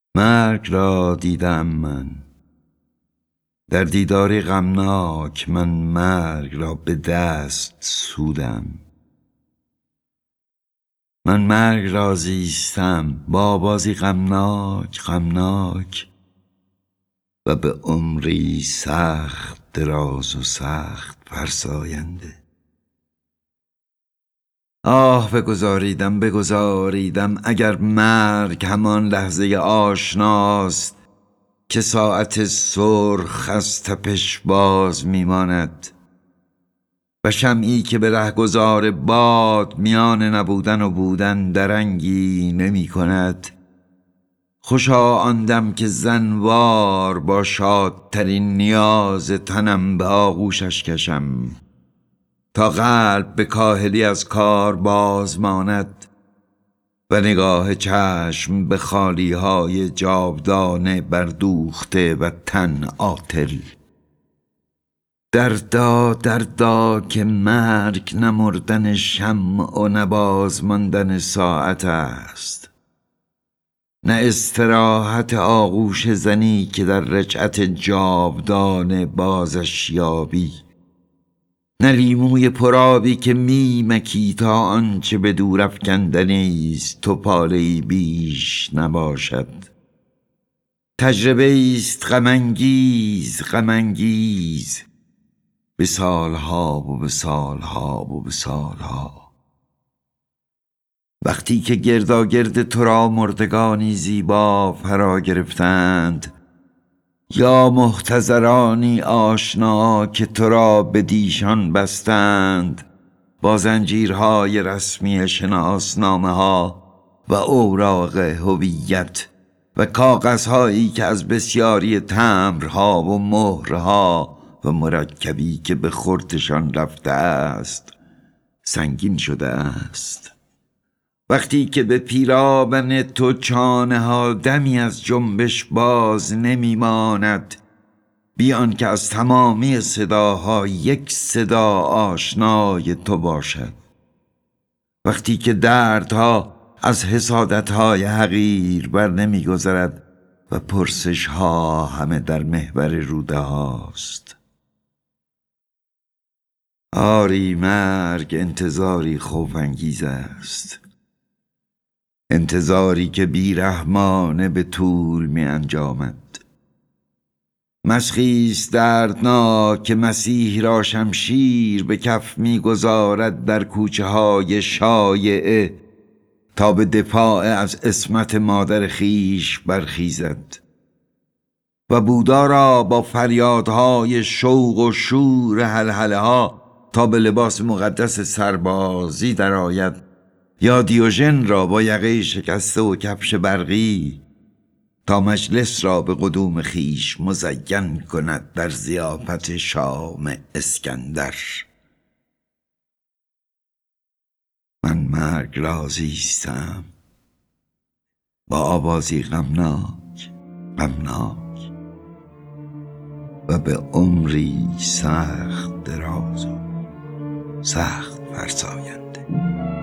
مرگ را دیدم من، در دیداری غمناک من مرگ را به دست سودم. من مرگ را زیستم با آوازی غمناک غمناک و به عمری سخت دراز و سخت فرساینده. آه بگذاریدم اگر مرگ همان لحظه آشناست که ساعت سرخ از تپش باز میماند و شمعی که به رهگذار باد میان نبودن و بودن درنگی نمی کند. خوشا آن دم که زنوار با شادترین نیاز تنم به آغوشش کشم تا قلب به کاهلی از کار باز ماند و نگاه چشم به خالیهای جاودانه بردوخته و تن عاطل. دردا که مرگ نه مردن شمع و نه باز ماندن ساعت است، نه استراحت آغوش زنی که در رجعت جاودانه بازش یابی، نه لیموی پرآبی که میمکی تا آنچه به دور افکندنی است تو پاله‌ای بیش نباشد. تجربه است غم‌انگیز به سالها و به سالها و به سالها. وقتی که گرداگرد تو را مردگانی زیبا فرا گرفتند یا محتضرانی آشنا که تو را به دیشان بستند با زنجیرهای رسمی شناسنامه ها و اوراق هویت و کاغذهایی که از بسیاری تمبرها و مهرها و مرکبی که به خردشان رفته است سنگین شده است. وقتی که به پیرامن تو چانه ها دمی از جنبش باز نمی ماند بیان که از تمامی صداها یک صدا آشنای تو باشد. وقتی که دردها از حسادتهای حقیر بر نمی گذرد و پرسش ها همه در محور روده هاست. آری مرگ انتظاری خوف‌انگیز است، انتظاری که بیرحمانه به طول می انجامد. مسخیست دردناک که مسیح را شمشیر به کف می گذارد در کوچه های شایعه تا به دفاع از عصمت مادر خیش برخیزد و بودا را با فریادهای شوق و شور هلهله ها تا به لباس مقدس سربازی درآید یا دیوژن را با یقه شکسته و کفش برقی تا مجلس را به قدوم خیش مزین کند در ضیافت شام اسکندر. من مرگ را زیستم با آوازی غمناک و به عمری سخت دراز و سخت فرساینده.